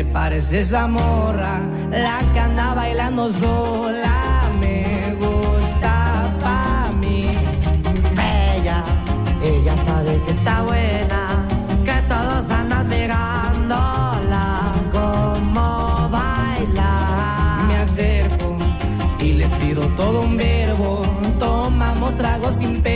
parece esa morra, la que anda bailando sola, me gusta pa' mí. Ella sabe que está buena, que todos andan mirándola, como baila. Me acerco y le tiro todo un verbo, tomamos tragos sin pena.